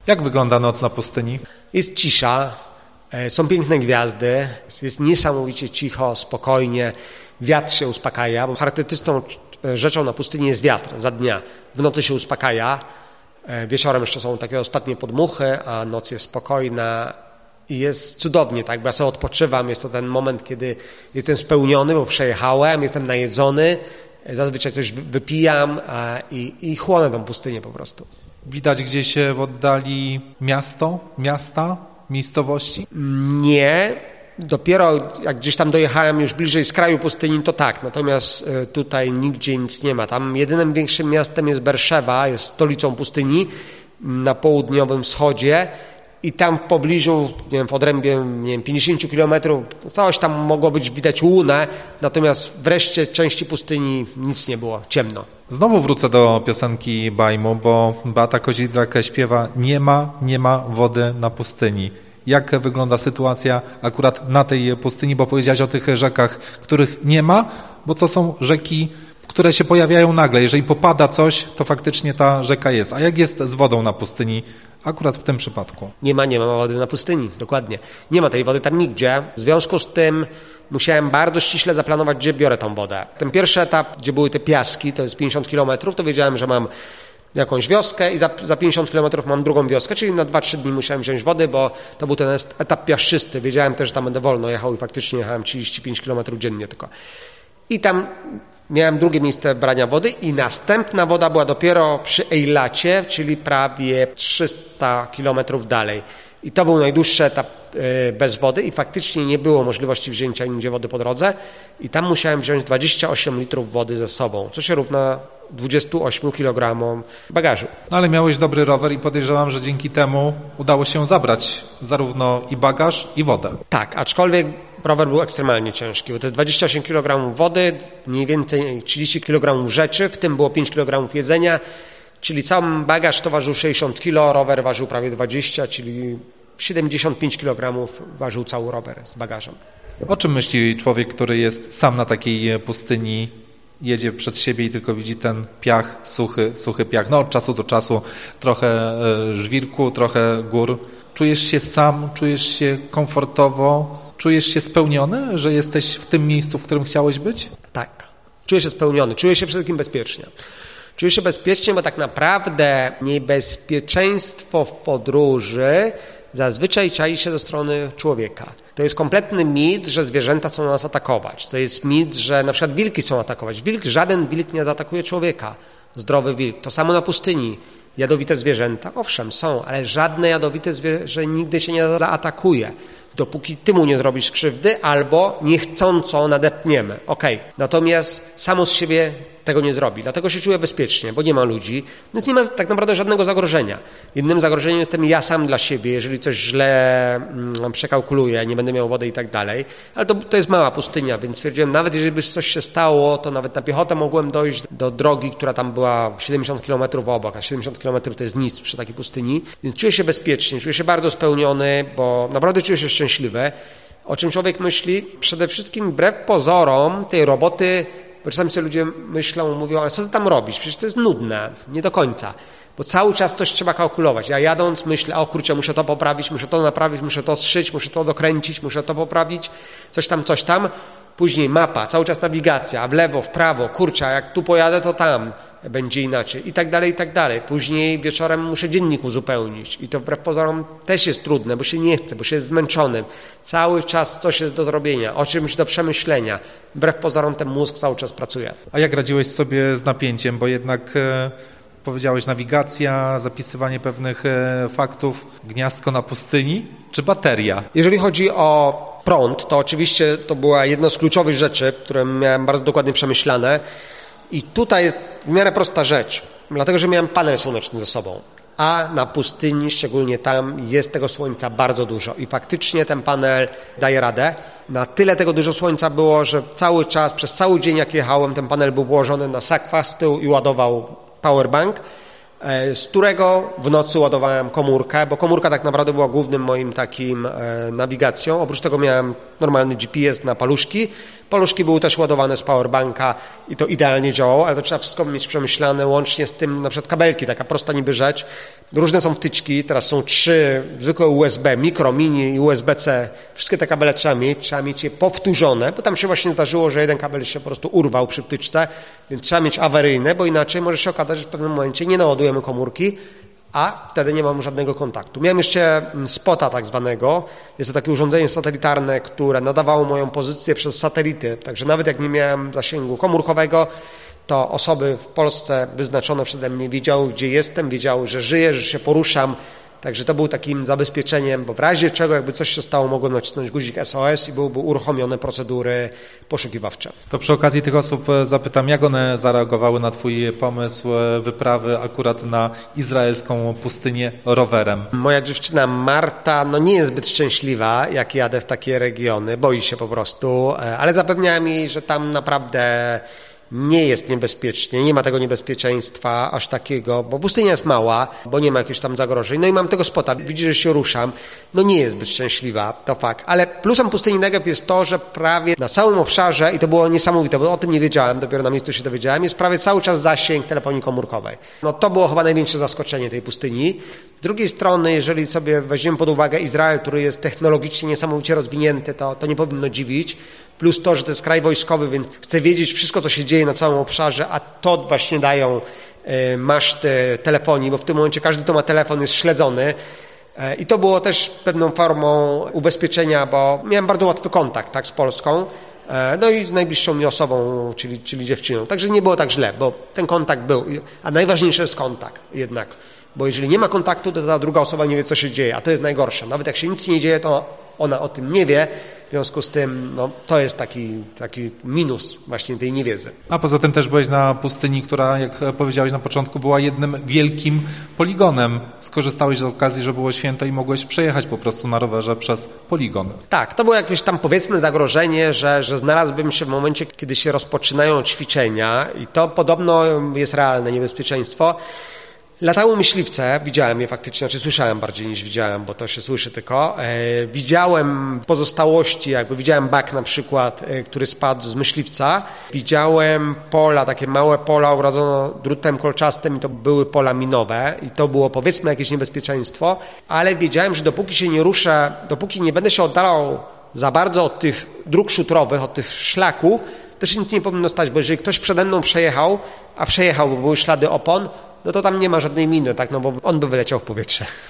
Jak wygląda noc na pustyni? Jest cisza, są piękne gwiazdy, jest niesamowicie cicho, spokojnie, wiatr się uspokaja, bo charakterystyczną rzeczą na pustyni jest wiatr za dnia. W nocy się uspokaja, wieczorem jeszcze są takie ostatnie podmuchy, a noc jest spokojna i jest cudownie, tak? Bo ja sobie odpoczywam, jest to ten moment, kiedy jestem spełniony, bo przejechałem, jestem najedzony, zazwyczaj coś wypijam i chłonę tą pustynię po prostu. Widać gdzieś w oddali miasta, miejscowości? Nie. Dopiero jak gdzieś tam dojechałem już bliżej skraju pustyni, to tak. Natomiast tutaj nigdzie nic nie ma. Tam jedynym większym miastem jest Berszewa, jest stolicą pustyni na południowym wschodzie i tam w pobliżu, w odrębie 50 kilometrów, coś tam mogło być widać łunę, natomiast w reszcie części pustyni nic nie było, ciemno. Znowu wrócę do piosenki Bajmu, bo Beata Kozidrak śpiewa nie ma wody na pustyni. Jak wygląda sytuacja akurat na tej pustyni, bo powiedziałaś o tych rzekach, których nie ma, bo to są rzeki, które się pojawiają nagle. Jeżeli popada coś, to faktycznie ta rzeka jest. A jak jest z wodą na pustyni akurat w tym przypadku? Nie ma wody na pustyni, dokładnie. Nie ma tej wody tam nigdzie. W związku z tym musiałem bardzo ściśle zaplanować, gdzie biorę tą wodę. Ten pierwszy etap, gdzie były te piaski, to jest 50 kilometrów, to wiedziałem, że mam jakąś wioskę i za 50 kilometrów mam drugą wioskę, czyli na 2-3 dni musiałem wziąć wody, bo to był ten etap piaszczysty. Wiedziałem też, że tam będę wolno jechał i faktycznie jechałem 35 kilometrów dziennie tylko. I tam miałem drugie miejsce brania wody i następna woda była dopiero przy Ejlacie, czyli prawie 300 kilometrów dalej. I to był najdłuższy etap bez wody i faktycznie nie było możliwości wzięcia nigdzie wody po drodze i tam musiałem wziąć 28 litrów wody ze sobą, co się równa 28 kg bagażu. No ale miałeś dobry rower i podejrzewam, że dzięki temu udało się zabrać zarówno i bagaż, i wodę. Tak, aczkolwiek rower był ekstremalnie ciężki, bo to jest 28 kg wody, mniej więcej 30 kg rzeczy, w tym było 5 kg jedzenia, czyli cały bagaż to ważył 60 kg, rower ważył prawie 20, czyli 75 kg ważył cały rower z bagażem. O czym myśli człowiek, który jest sam na takiej pustyni, jedzie przed siebie i tylko widzi ten piach, suchy piach? No od czasu do czasu trochę żwirku, trochę gór. Czujesz się sam, czujesz się komfortowo, czujesz się spełniony, że jesteś w tym miejscu, w którym chciałeś być? Tak, czuję się spełniony, czuję się przede wszystkim bezpiecznie. Czuję się bezpiecznie, bo tak naprawdę niebezpieczeństwo w podróży zazwyczaj czai się ze strony człowieka. To jest kompletny mit, że zwierzęta chcą nas atakować. To jest mit, że na przykład wilki chcą atakować. Żaden wilk nie zaatakuje człowieka. Zdrowy wilk. To samo na pustyni. Jadowite zwierzęta, owszem, są, ale żadne jadowite zwierzę nigdy się nie zaatakuje. Dopóki ty mu nie zrobisz krzywdy albo niechcąco nadepniemy. Okej. Natomiast samo z siebie tego nie zrobi. Dlatego się czuję bezpiecznie, bo nie ma ludzi, więc nie ma tak naprawdę żadnego zagrożenia. Jedynym zagrożeniem jestem ja sam dla siebie, jeżeli coś źle przekalkuluję, nie będę miał wody i tak dalej. Ale to jest mała pustynia, więc stwierdziłem, nawet jeżeli by coś się stało, to nawet na piechotę mogłem dojść do drogi, która tam była 70 km obok, a 70 km to jest nic przy takiej pustyni. Więc czuję się bezpiecznie, czuję się bardzo spełniony, bo naprawdę czuję się szczęśliwy. O czym człowiek myśli? Przede wszystkim wbrew pozorom tej roboty. Bo czasami sobie ludzie myślą, mówią, ale co ty tam robisz? Przecież to jest nudne, nie do końca. Bo cały czas coś trzeba kalkulować. Ja jadąc myślę, o kurczę, muszę to poprawić, muszę to naprawić, muszę to zszyć, muszę to dokręcić, muszę to poprawić, coś tam. Później mapa, cały czas nawigacja, w lewo, w prawo, kurczę, a jak tu pojadę, to tam będzie inaczej i tak dalej, i tak dalej. Później wieczorem muszę dziennik uzupełnić i to wbrew pozorom też jest trudne, bo się nie chce, bo się jest zmęczonym. Cały czas coś jest do zrobienia, o czymś do przemyślenia. Wbrew pozorom ten mózg cały czas pracuje. A jak radziłeś sobie z napięciem, bo jednak powiedziałeś nawigacja, zapisywanie pewnych faktów, gniazdko na pustyni czy bateria? Jeżeli chodzi o prąd, to oczywiście to była jedna z kluczowych rzeczy, które miałem bardzo dokładnie przemyślane. I tutaj jest w miarę prosta rzecz, dlatego że miałem panel słoneczny ze sobą, a na pustyni, szczególnie tam, jest tego słońca bardzo dużo i faktycznie ten panel daje radę. Na tyle tego dużo słońca było, że cały czas, przez cały dzień jak jechałem, ten panel był położony na sakwa z tyłu i ładował powerbank, z którego w nocy ładowałem komórkę, bo komórka tak naprawdę była głównym moim takim nawigacją. Oprócz tego miałem normalny GPS na paluszki, Paluszki były też ładowane z powerbanka i to idealnie działało, ale to trzeba wszystko mieć przemyślane, łącznie z tym na przykład kabelki, taka prosta niby rzecz. Różne są wtyczki, teraz są 3 zwykłe USB, mikro, mini i USB-C. Wszystkie te kabele trzeba mieć je powtórzone, bo tam się właśnie zdarzyło, że jeden kabel się po prostu urwał przy wtyczce, więc trzeba mieć awaryjne, bo inaczej może się okazać, że w pewnym momencie nie naładujemy komórki, a wtedy nie mam żadnego kontaktu. Miałem jeszcze spota tak zwanego. Jest to takie urządzenie satelitarne, które nadawało moją pozycję przez satelity. Także nawet jak nie miałem zasięgu komórkowego, to osoby w Polsce wyznaczone przeze mnie wiedziały, gdzie jestem, wiedziały, że żyję, że się poruszam. Także to był takim zabezpieczeniem, bo w razie czego, jakby coś się stało, mogłem nacisnąć guzik SOS i byłyby uruchomione procedury poszukiwawcze. To przy okazji tych osób zapytam, jak one zareagowały na Twój pomysł wyprawy akurat na izraelską pustynię rowerem? Moja dziewczyna Marta nie jest zbyt szczęśliwa, jak jadę w takie regiony, boi się po prostu, ale zapewniała mi, że tam naprawdę nie jest niebezpiecznie, nie ma tego niebezpieczeństwa aż takiego, bo pustynia jest mała, bo nie ma jakichś tam zagrożeń. No i mam tego spota, widzi, że się ruszam. Nie jest zbyt szczęśliwa, to fakt. Ale plusem pustyni Negev jest to, że prawie na całym obszarze, i to było niesamowite, bo o tym nie wiedziałem, dopiero na miejscu się dowiedziałem, jest prawie cały czas zasięg telefonii komórkowej. To było chyba największe zaskoczenie tej pustyni. Z drugiej strony, jeżeli sobie weźmiemy pod uwagę Izrael, który jest technologicznie niesamowicie rozwinięty, to nie powinno dziwić. Plus to, że to jest kraj wojskowy, więc chcę wiedzieć wszystko, co się dzieje na całym obszarze, a to właśnie dają maszty telefonii, bo w tym momencie każdy, kto ma telefon, jest śledzony. I to było też pewną formą ubezpieczenia, bo miałem bardzo łatwy kontakt z Polską, i z najbliższą mi osobą, czyli dziewczyną. Także nie było tak źle, bo ten kontakt był. A najważniejszy jest kontakt jednak, bo jeżeli nie ma kontaktu, to ta druga osoba nie wie, co się dzieje, a to jest najgorsze. Nawet jak się nic nie dzieje, to ona o tym nie wie. W związku z tym to jest taki minus właśnie tej niewiedzy. A poza tym też byłeś na pustyni, która, jak powiedziałeś na początku, była jednym wielkim poligonem. Skorzystałeś z okazji, że było święto i mogłeś przejechać po prostu na rowerze przez poligon. Tak, to było jakieś tam powiedzmy zagrożenie, że znalazłbym się w momencie, kiedy się rozpoczynają ćwiczenia i to podobno jest realne niebezpieczeństwo. Latały myśliwce, widziałem je faktycznie, słyszałem bardziej niż widziałem, bo to się słyszy tylko. Widziałem pozostałości, widziałem bak na przykład, który spadł z myśliwca. Widziałem pola, takie małe pola ogrodzono drutem kolczastym i to były pola minowe i to było powiedzmy jakieś niebezpieczeństwo, ale wiedziałem, że dopóki się nie ruszę, dopóki nie będę się oddalał za bardzo od tych dróg szutrowych, od tych szlaków, też nic nie powinno stać, bo jeżeli ktoś przede mną przejechał, bo były ślady opon, to tam nie ma żadnej miny, bo on by wyleciał w powietrze.